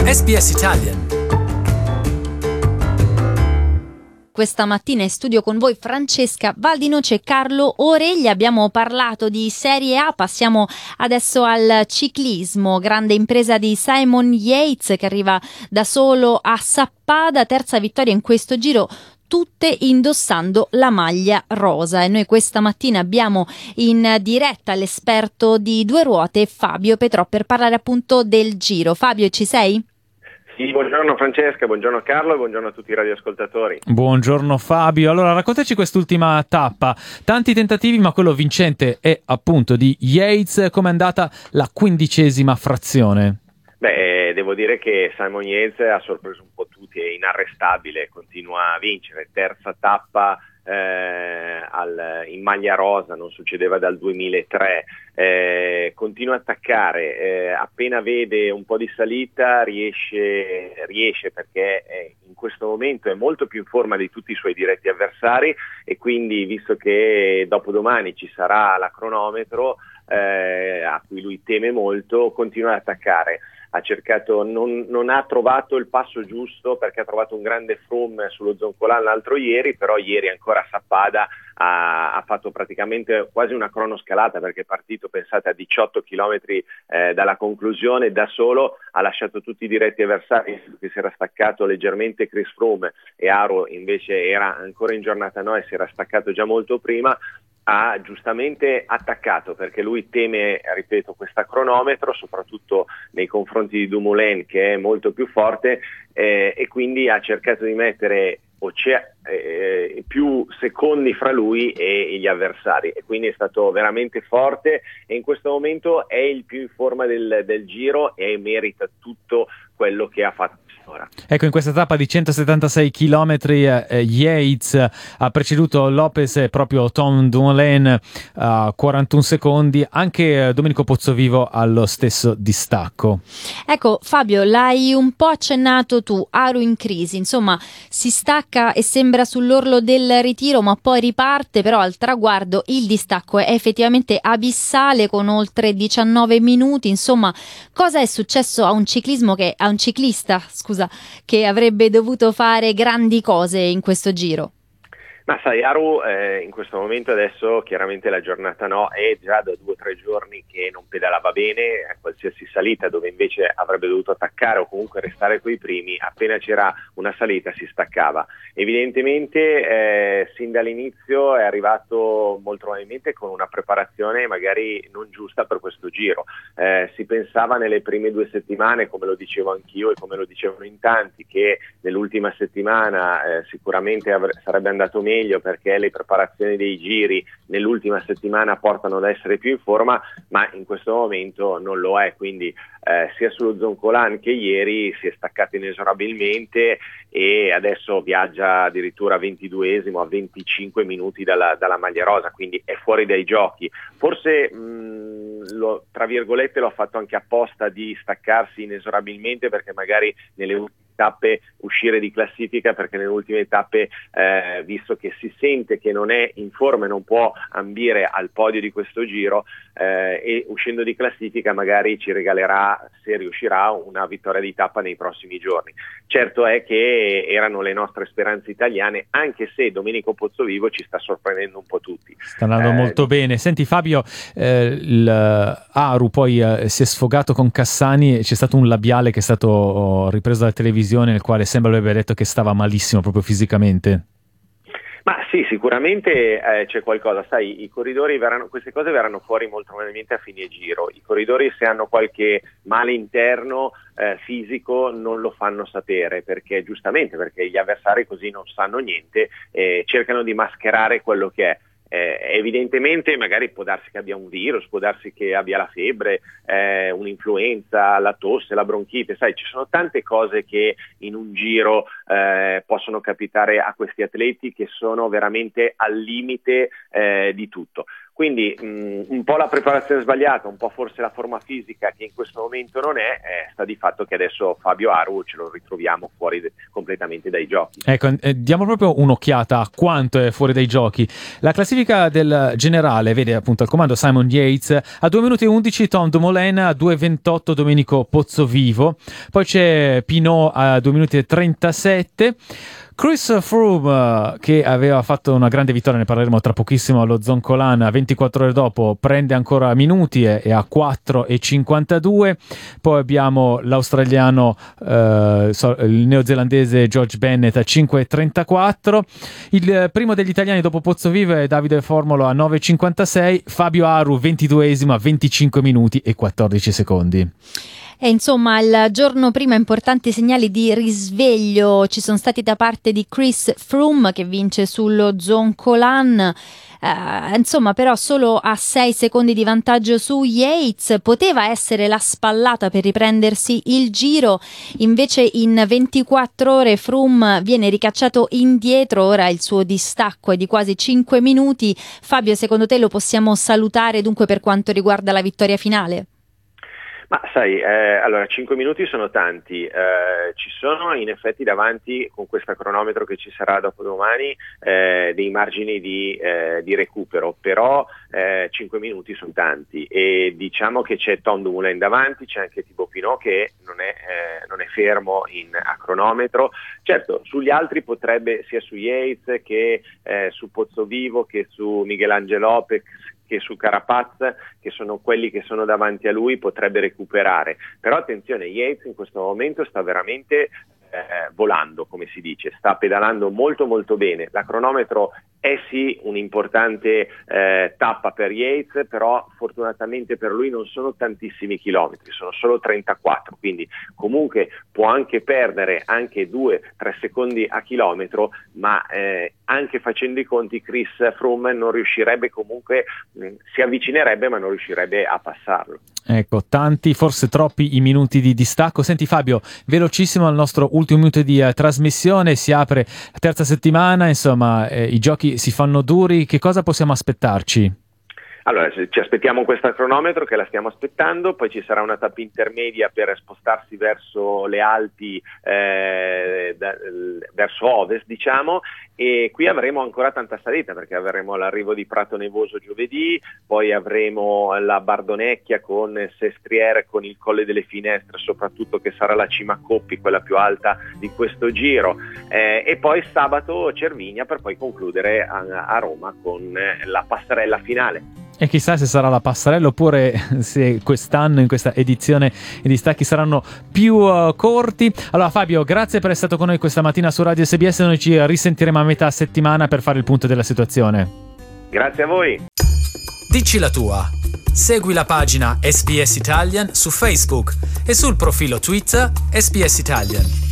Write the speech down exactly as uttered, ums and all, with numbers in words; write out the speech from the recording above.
S B S Italian. Questa mattina in studio con voi Francesca Valdinoce e Carlo Oreglia. Abbiamo parlato di Serie A, passiamo adesso al ciclismo. Grande impresa di Simon Yates che arriva da solo a Sappada, terza vittoria in questo giro, tutte indossando la maglia rosa. E noi questa mattina abbiamo in diretta l'esperto di due ruote Fabio Petrò per parlare appunto del giro. Fabio, ci sei? Sì, buongiorno Francesca, buongiorno Carlo e buongiorno a tutti i radioascoltatori. Buongiorno Fabio, allora raccontaci quest'ultima tappa, tanti tentativi ma quello vincente è appunto di Yates. Com'è andata la quindicesima frazione? Beh, devo dire che Simon Yates ha sorpreso un po' tutti, è inarrestabile, continua a vincere, terza tappa eh, al, in maglia rosa, non succedeva dal duemilatré, eh, continua a attaccare, eh, appena vede un po' di salita riesce, riesce perché è, in questo momento è molto più in forma di tutti i suoi diretti avversari e quindi visto che dopodomani ci sarà la cronometro eh, a cui lui teme molto, continua ad attaccare. Ha cercato, non, non ha trovato il passo giusto perché ha trovato un grande Froome sullo Zoncolan l'altro ieri, però ieri ancora a Sappada ha, ha fatto praticamente quasi una cronoscalata perché è partito, pensate, a diciotto chilometri eh, dalla conclusione, da solo, ha lasciato tutti i diretti avversari, che si era staccato leggermente Chris Froome e Aro invece era ancora in giornata no e si era staccato già molto prima. Ha giustamente attaccato perché lui teme, ripeto, questa cronometro, soprattutto nei confronti di Dumoulin che è molto più forte eh, e quindi ha cercato di mettere eh, più secondi fra lui e gli avversari e quindi è stato veramente forte e in questo momento è il più in forma del, del giro e merita tutto quello che ha fatto finora. Ecco, in questa tappa di centosettantasei chilometri eh, Yates ha preceduto Lopez e proprio Tom Dumoulin a quarantuno secondi, anche eh, Domenico Pozzovivo allo stesso distacco. Ecco Fabio, l'hai un po' accennato tu, Aro in crisi, insomma si stacca e sembra sull'orlo del ritiro ma poi riparte, però al traguardo il distacco è effettivamente abissale con oltre diciannove minuti, insomma cosa è successo a un ciclismo che a un ciclista, scusa, che avrebbe dovuto fare grandi cose in questo giro? Ma sai, Aru eh, in questo momento adesso chiaramente la giornata no, è già da due o tre giorni che non pedalava bene a qualsiasi salita dove invece avrebbe dovuto attaccare o comunque restare coi primi, appena c'era una salita si staccava. Evidentemente eh, sin dall'inizio è arrivato molto probabilmente con una preparazione magari non giusta per questo giro. Eh, si pensava nelle prime due settimane, come lo dicevo anch'io e come lo dicevano in tanti, che nell'ultima settimana eh, sicuramente avre- sarebbe andato meglio perché le preparazioni dei giri nell'ultima settimana portano ad essere più in forma, ma in questo momento non lo è, quindi eh, sia sullo Zoncolan che ieri si è staccato inesorabilmente e adesso viaggia addirittura ventiduesimo a venticinque minuti dalla, dalla maglia rosa, quindi è fuori dai giochi. Forse mh, lo, tra virgolette lo ha fatto anche apposta di staccarsi inesorabilmente perché magari nelle ultime tappe uscire di classifica, perché nelle ultime tappe eh, visto che si sente che non è in forma e non può ambire al podio di questo giro eh, e uscendo di classifica magari ci regalerà, se riuscirà, una vittoria di tappa nei prossimi giorni. Certo è che erano le nostre speranze italiane, anche se Domenico Pozzovivo ci sta sorprendendo un po' tutti. Sta andando eh, molto di... bene. Senti Fabio, eh, il Aru poi eh, si è sfogato con Cassani e c'è stato un labiale che è stato oh, ripreso dalla televisione nel quale sembra avrebbe detto che stava malissimo proprio fisicamente. Ma sì, sicuramente eh, c'è qualcosa, sai, i corridori verranno, queste cose verranno fuori molto probabilmente a fine giro, i corridori se hanno qualche male interno eh, fisico non lo fanno sapere, perché giustamente, perché gli avversari così non sanno niente, eh, cercano di mascherare quello che è. Eh, evidentemente magari può darsi che abbia un virus, può darsi che abbia la febbre, eh, un'influenza, la tosse, la bronchite, sai, ci sono tante cose che in un giro eh, possono capitare a questi atleti che sono veramente al limite eh, di tutto. Quindi mh, un po' la preparazione sbagliata, un po' forse la forma fisica che in questo momento non è, eh, sta di fatto che adesso Fabio Aru ce lo ritroviamo fuori de- completamente dai giochi. Ecco, eh, diamo proprio un'occhiata a quanto è fuori dai giochi. La classifica del generale vede appunto al comando Simon Yates, a due minuti e undici Tom Dumoulin, a due e ventotto Domenico Pozzovivo, poi c'è Pinot a due minuti e trentasette. Chris Froome, che aveva fatto una grande vittoria, ne parleremo tra pochissimo, allo Zoncolan, ventiquattro ore dopo prende ancora minuti e è a quattro e cinquantadue. Poi abbiamo l'australiano, eh, il neozelandese George Bennett a cinque e trentaquattro. Il primo degli italiani dopo Pozzovivo è Davide Formolo a nove e cinquantasei. Fabio Aru ventiduesimo a venticinque minuti e quattordici secondi. E insomma, il giorno prima importanti segnali di risveglio ci sono stati da parte di Chris Froome, che vince sullo Zoncolan. Uh, insomma, però solo a sei secondi di vantaggio su Yates. Poteva essere la spallata per riprendersi il giro, invece in ventiquattro ore Froome viene ricacciato indietro. Ora il suo distacco è di quasi cinque minuti. Fabio, secondo te lo possiamo salutare dunque per quanto riguarda la vittoria finale? Ma sai, eh, allora cinque minuti sono tanti, eh, ci sono in effetti davanti, con questo cronometro che ci sarà dopo domani, eh, dei margini di, eh, di recupero, però eh, cinque minuti sono tanti, e diciamo che c'è Tom Dumoulin davanti, c'è anche Thibaut Pinot che non è, eh, non è fermo in, a cronometro. Certo, sugli altri potrebbe, sia su Yates che eh, su Pozzovivo che su Miguel Lopez che su Carapaz, che sono quelli che sono davanti a lui, potrebbe recuperare. Però attenzione, Yates in questo momento sta veramente eh, volando, come si dice, sta pedalando molto molto bene. La cronometro è sì un'importante eh, tappa per Yates, però fortunatamente per lui non sono tantissimi chilometri, sono solo trentaquattro, quindi comunque può anche perdere anche due tre secondi a chilometro, ma eh, anche facendo i conti Chris Froome non riuscirebbe comunque, mh, si avvicinerebbe ma non riuscirebbe a passarlo. Ecco, tanti, forse troppi i minuti di distacco. Senti Fabio, velocissimo al nostro ultimo minuto di uh, trasmissione, si apre la terza settimana, insomma eh, i giochi si fanno duri, che cosa possiamo aspettarci? Allora, ci aspettiamo questa cronometro che la stiamo aspettando, poi ci sarà una tappa intermedia per spostarsi verso le Alpi, eh, da, verso ovest diciamo, e qui avremo ancora tanta salita perché avremo l'arrivo di Prato Nevoso giovedì, poi avremo la Bardonecchia con Sestriere, con il Colle delle Finestre soprattutto, che sarà la cima Coppi, quella più alta di questo giro, eh, e poi sabato Cervinia per poi concludere a, a Roma con la passerella finale. E chissà se sarà la passerella oppure se quest'anno in questa edizione i distacchi saranno più uh, corti. Allora Fabio, grazie per essere stato con noi questa mattina su Radio S B S, noi ci risentiremo a metà settimana per fare il punto della situazione. Grazie a voi. Dici la tua. Segui la pagina S B S Italian su Facebook e sul profilo Twitter S B S Italian.